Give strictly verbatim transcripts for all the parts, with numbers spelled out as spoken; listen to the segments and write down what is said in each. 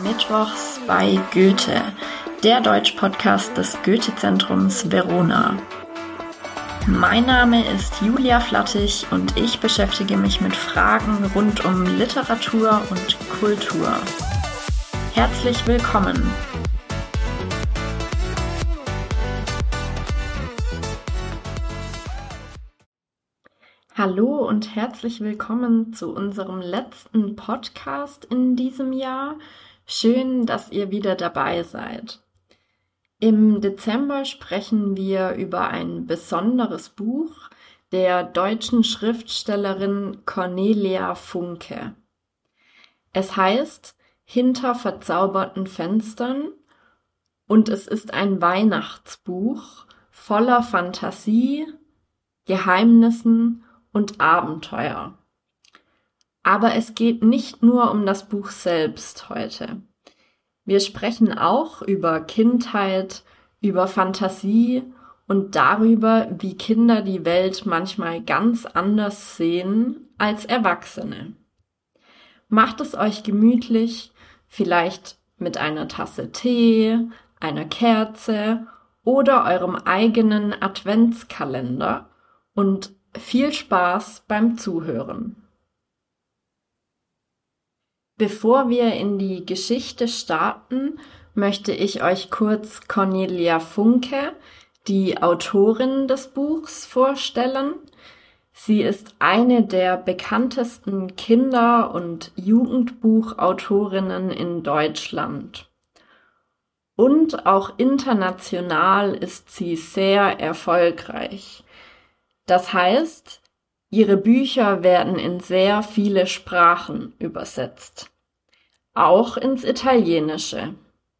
Mittwochs bei Goethe, der Deutsch-Podcast des Goethe-Zentrums Verona. Mein Name ist Julia Flattig und ich beschäftige mich mit Fragen rund um Literatur und Kultur. Herzlich willkommen! Hallo und herzlich willkommen zu unserem letzten Podcast in diesem Jahr. Schön, dass ihr wieder dabei seid. Im Dezember sprechen wir über ein besonderes Buch der deutschen Schriftstellerin Cornelia Funke. Es heißt Hinter verzauberten Fenstern und es ist ein Weihnachtsbuch voller Fantasie, Geheimnissen und Abenteuer. Aber es geht nicht nur um das Buch selbst heute. Wir sprechen auch über Kindheit, über Fantasie und darüber, wie Kinder die Welt manchmal ganz anders sehen als Erwachsene. Macht es euch gemütlich, vielleicht mit einer Tasse Tee, einer Kerze oder eurem eigenen Adventskalender und viel Spaß beim Zuhören. Bevor wir in die Geschichte starten, möchte ich euch kurz Cornelia Funke, die Autorin des Buchs, vorstellen. Sie ist eine der bekanntesten Kinder- und Jugendbuchautorinnen in Deutschland. Und auch international ist sie sehr erfolgreich. Das heißt, ihre Bücher werden in sehr viele Sprachen übersetzt, auch ins Italienische.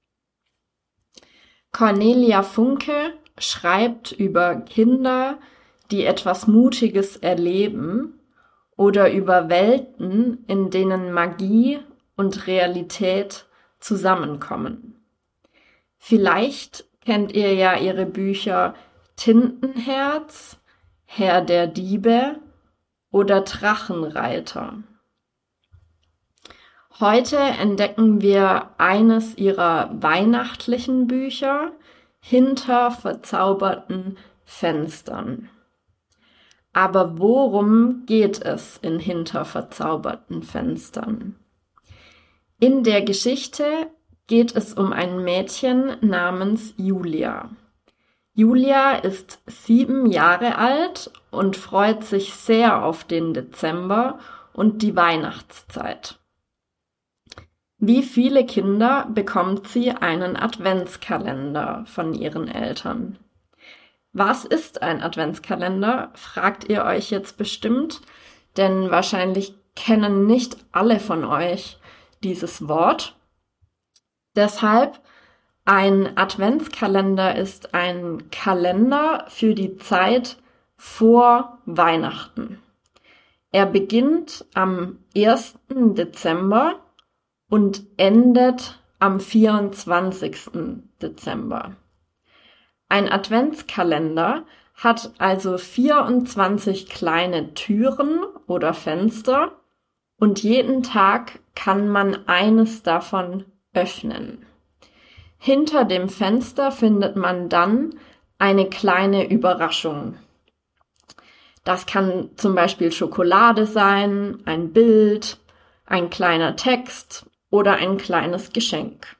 Cornelia Funke schreibt über Kinder, die etwas Mutiges erleben, oder über Welten, in denen Magie und Realität zusammenkommen. Vielleicht kennt ihr ja ihre Bücher Tintenherz, Herr der Diebe oder Drachenreiter. Heute entdecken wir eines ihrer weihnachtlichen Bücher, Hinter verzauberten Fenstern. Aber worum geht es in Hinter verzauberten Fenstern? In der Geschichte geht es um ein Mädchen namens Julia. Julia ist sieben Jahre alt und freut sich sehr auf den Dezember und die Weihnachtszeit. Wie viele Kinder bekommt sie einen Adventskalender von ihren Eltern. Was ist ein Adventskalender, fragt ihr euch jetzt bestimmt, denn wahrscheinlich kennen nicht alle von euch dieses Wort. Deshalb ein Adventskalender ist ein Kalender für die Zeit vor Weihnachten. Er beginnt am ersten Dezember und endet am vierundzwanzigsten Dezember. Ein Adventskalender hat also vierundzwanzig kleine Türen oder Fenster und jeden Tag kann man eines davon öffnen. Hinter dem Fenster findet man dann eine kleine Überraschung. Das kann zum Beispiel Schokolade sein, ein Bild, ein kleiner Text oder ein kleines Geschenk.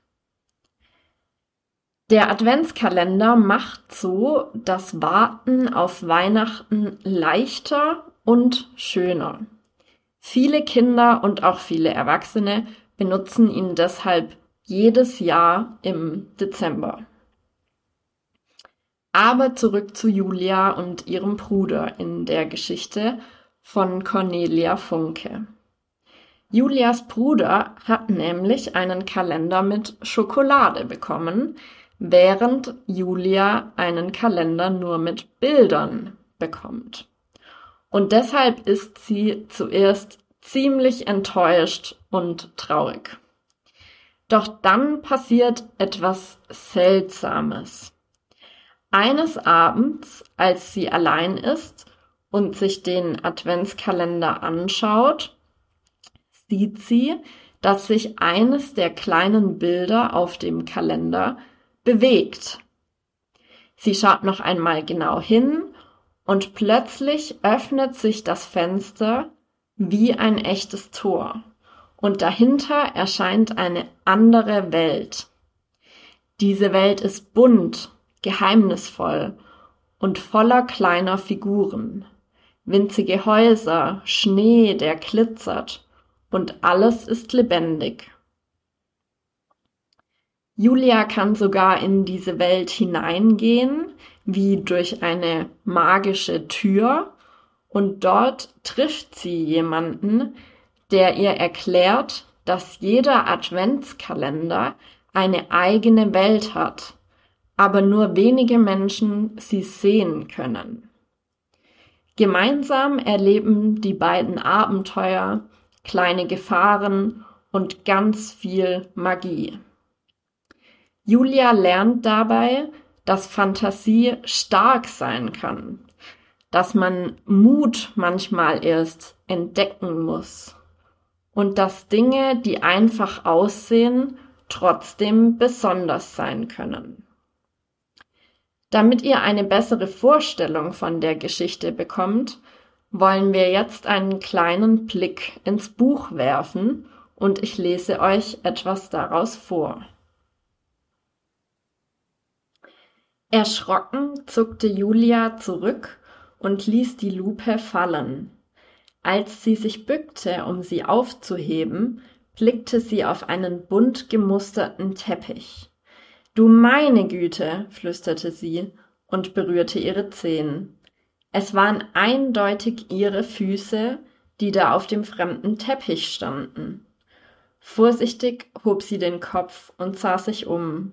Der Adventskalender macht so das Warten auf Weihnachten leichter und schöner. Viele Kinder und auch viele Erwachsene benutzen ihn deshalb jedes Jahr im Dezember. Aber zurück zu Julia und ihrem Bruder in der Geschichte von Cornelia Funke. Julias Bruder hat nämlich einen Kalender mit Schokolade bekommen, während Julia einen Kalender nur mit Bildern bekommt. Und deshalb ist sie zuerst ziemlich enttäuscht und traurig. Doch dann passiert etwas Seltsames. Eines Abends, als sie allein ist und sich den Adventskalender anschaut, sieht sie, dass sich eines der kleinen Bilder auf dem Kalender bewegt. Sie schaut noch einmal genau hin und plötzlich öffnet sich das Fenster wie ein echtes Tor und dahinter erscheint eine andere Welt. Diese Welt ist bunt, geheimnisvoll und voller kleiner Figuren. Winzige Häuser, Schnee, der glitzert und alles ist lebendig. Julia kann sogar in diese Welt hineingehen, wie durch eine magische Tür, und dort trifft sie jemanden, der ihr erklärt, dass jeder Adventskalender eine eigene Welt hat, aber nur wenige Menschen sie sehen können. Gemeinsam erleben die beiden Abenteuer, kleine Gefahren und ganz viel Magie. Julia lernt dabei, dass Fantasie stark sein kann, dass man Mut manchmal erst entdecken muss und dass Dinge, die einfach aussehen, trotzdem besonders sein können. Damit ihr eine bessere Vorstellung von der Geschichte bekommt, wollen wir jetzt einen kleinen Blick ins Buch werfen und ich lese euch etwas daraus vor. Erschrocken zuckte Julia zurück und ließ die Lupe fallen. Als sie sich bückte, um sie aufzuheben, blickte sie auf einen bunt gemusterten Teppich. »Du meine Güte«, flüsterte sie und berührte ihre Zehen. Es waren eindeutig ihre Füße, die da auf dem fremden Teppich standen. Vorsichtig hob sie den Kopf und sah sich um.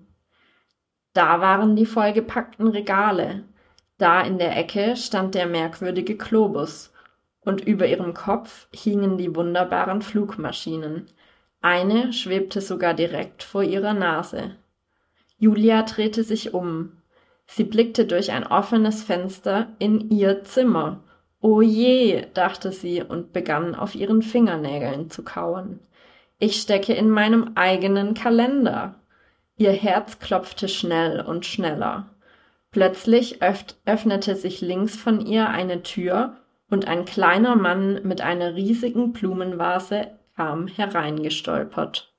Da waren die vollgepackten Regale. Da in der Ecke stand der merkwürdige Globus und über ihrem Kopf hingen die wunderbaren Flugmaschinen. Eine schwebte sogar direkt vor ihrer Nase. Julia drehte sich um. Sie blickte durch ein offenes Fenster in ihr Zimmer. »Oh je«, dachte sie und begann auf ihren Fingernägeln zu kauen. »Ich stecke in meinem eigenen Kalender.« Ihr Herz klopfte schnell und schneller. Plötzlich öff- öffnete sich links von ihr eine Tür und ein kleiner Mann mit einer riesigen Blumenvase kam hereingestolpert.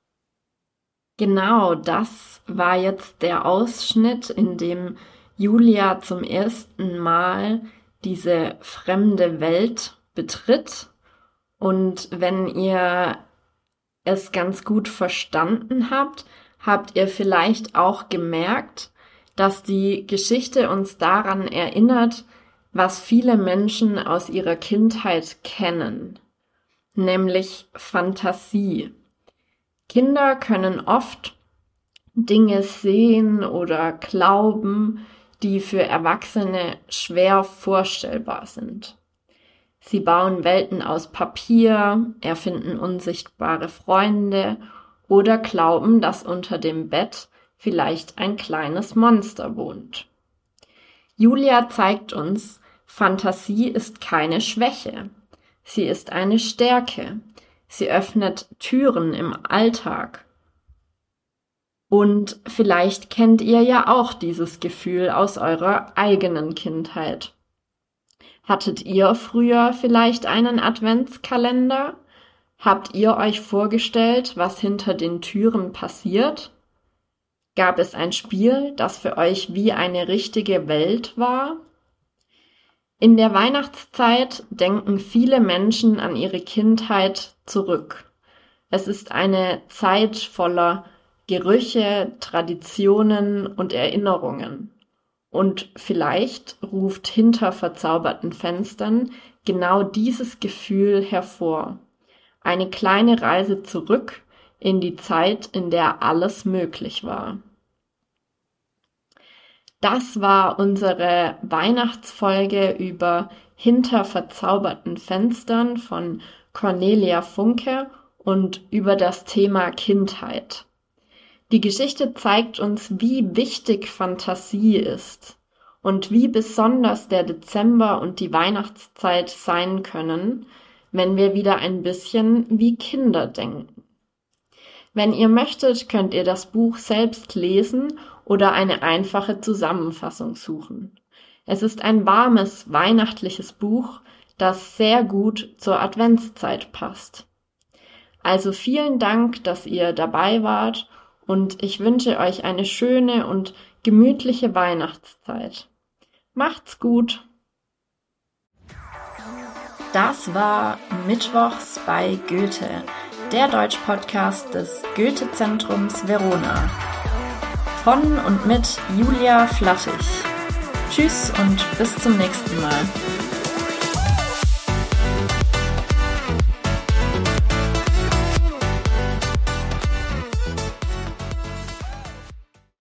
Genau das war jetzt der Ausschnitt, in dem Julia zum ersten Mal diese fremde Welt betritt. Und wenn ihr es ganz gut verstanden habt, habt ihr vielleicht auch gemerkt, dass die Geschichte uns daran erinnert, was viele Menschen aus ihrer Kindheit kennen, nämlich Fantasie. Kinder können oft Dinge sehen oder glauben, die für Erwachsene schwer vorstellbar sind. Sie bauen Welten aus Papier, erfinden unsichtbare Freunde oder glauben, dass unter dem Bett vielleicht ein kleines Monster wohnt. Julia zeigt uns, Fantasie ist keine Schwäche. Sie ist eine Stärke. Sie öffnet Türen im Alltag. Und vielleicht kennt ihr ja auch dieses Gefühl aus eurer eigenen Kindheit. Hattet ihr früher vielleicht einen Adventskalender? Habt ihr euch vorgestellt, was hinter den Türen passiert? Gab es ein Spiel, das für euch wie eine richtige Welt war? In der Weihnachtszeit denken viele Menschen an ihre Kindheit zurück. Es ist eine Zeit voller Gerüche, Traditionen und Erinnerungen. Und vielleicht ruft hinter verzauberten Fenstern genau dieses Gefühl hervor. Eine kleine Reise zurück in die Zeit, in der alles möglich war. Das war unsere Weihnachtsfolge über Hinter verzauberten Fenstern von Cornelia Funke und über das Thema Kindheit. Die Geschichte zeigt uns, wie wichtig Fantasie ist und wie besonders der Dezember und die Weihnachtszeit sein können, wenn wir wieder ein bisschen wie Kinder denken. Wenn ihr möchtet, könnt ihr das Buch selbst lesen oder eine einfache Zusammenfassung suchen. Es ist ein warmes, weihnachtliches Buch, das sehr gut zur Adventszeit passt. Also vielen Dank, dass ihr dabei wart und ich wünsche euch eine schöne und gemütliche Weihnachtszeit. Macht's gut! Das war Mittwochs bei Goethe, der Deutsch-Podcast des Goethe-Zentrums Verona. Von und mit Julia Flattig. Tschüss und bis zum nächsten Mal.